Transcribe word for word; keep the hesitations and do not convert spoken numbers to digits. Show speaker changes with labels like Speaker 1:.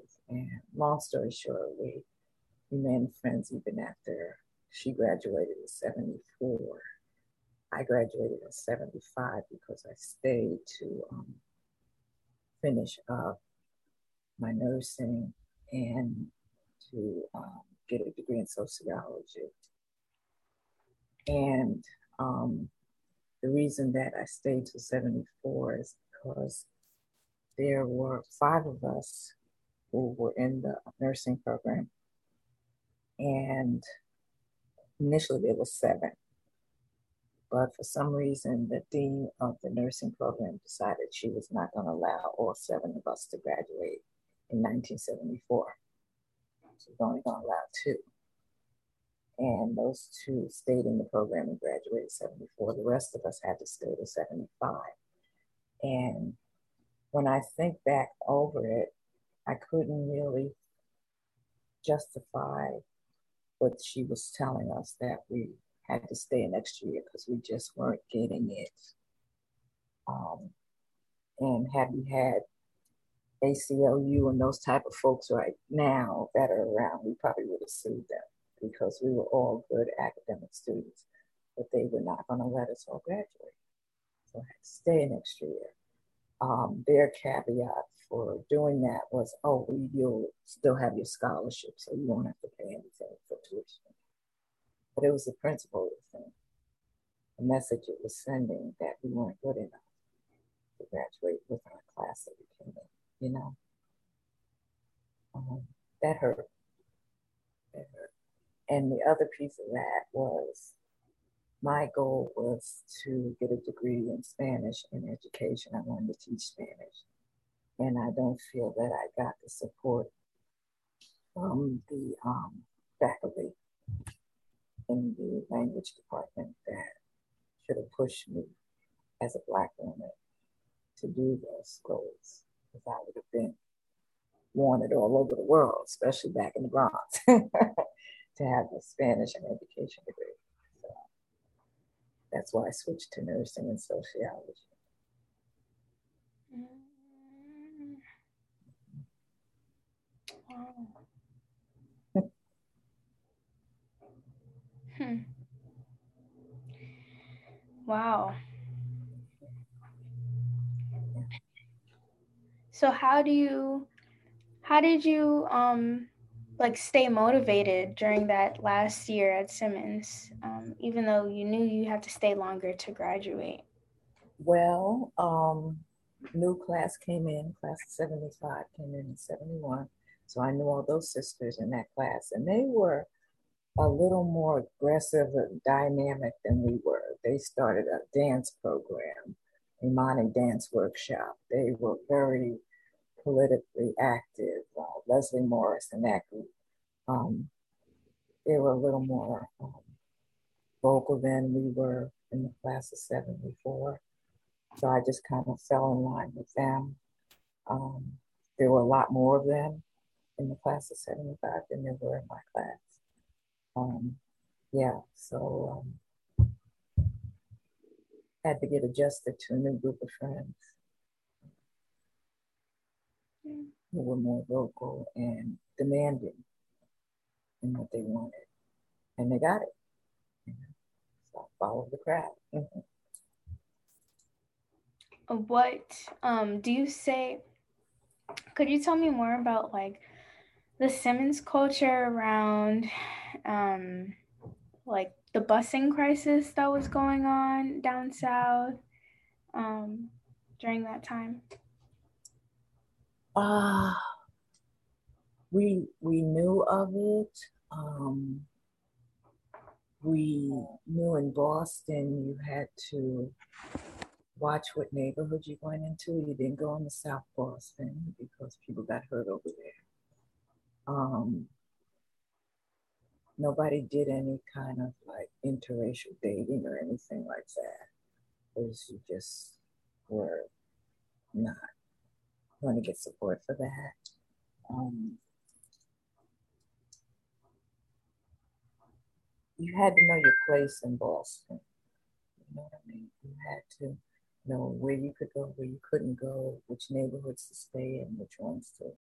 Speaker 1: classes. And long story short, we remained friends even after she graduated in seventy-four. I graduated in seventy-five because I stayed to um, finish up my nursing and to um, get a degree in sociology. And um, the reason that I stayed to seventy-four is because there were five of us who were in the nursing program. And initially there was seven. But for some reason, the dean of the nursing program decided she was not going to allow all seven of us to graduate in nineteen seventy-four. She was only going to allow two. And those two stayed in the program and graduated seventy-four. The rest of us had to stay to seventy-five. And when I think back over it, I couldn't really justify what she was telling us, that we had to stay an extra year because we just weren't getting it. Um, and had we had A C L U and those type of folks right now that are around, we probably would have sued them because we were all good academic students, but they were not going to let us all graduate. So I had to stay an extra year. Um, their caveat for doing that was, oh, you'll still have your scholarship, so you won't have to pay anything for tuition. But it was the principle of the thing, the message it was sending that we weren't good enough to graduate with our class that we came in, you know? Um, that hurt. That hurt. And the other piece of that was my goal was to get a degree in Spanish and education. I wanted to teach Spanish. And I don't feel that I got the support from the um, faculty in the language department that should have pushed me as a Black woman to do those goals, because I would have been wanted all over the world, especially back in the Bronx, to have a Spanish and education degree. So that's why I switched to nursing and sociology.
Speaker 2: Wow. hmm. Wow. So how do you, how did you um like stay motivated during that last year at Simmons, um, even though you knew you had to stay longer to graduate?
Speaker 1: Well, um, new class came in, class of seventy-five came in in seventy-one. So I knew all those sisters in that class, and they were a little more aggressive and dynamic than we were. They started a dance program, Imani Dance Workshop. They were very politically active. Uh, Leslie Morris and that group. Um, they were a little more um, vocal than we were in the class of seventy-four. So I just kind of fell in line with them. Um, there were a lot more of them in the class of seventy-five than there were in my class. Um, yeah, so um, had to get adjusted to a new group of friends mm. who were more vocal and demanding in what they wanted. And they got it. You know? So I followed the crowd. Mm-hmm.
Speaker 2: What um, do you say, could you tell me more about like the Simmons culture around um, like the busing crisis that was going on down south um, during that time?
Speaker 1: Ah, uh, we we knew of it. Um, we knew in Boston you had to watch what neighborhood you're going into. You didn't go into South Boston because people got hurt over there. Um, nobody did any kind of like interracial dating or anything like that. Because you just were not going to get support for that. Um, you had to know your place in Boston. You know what I mean? You had to know where you could go, where you couldn't go, which neighborhoods to stay in, which ones to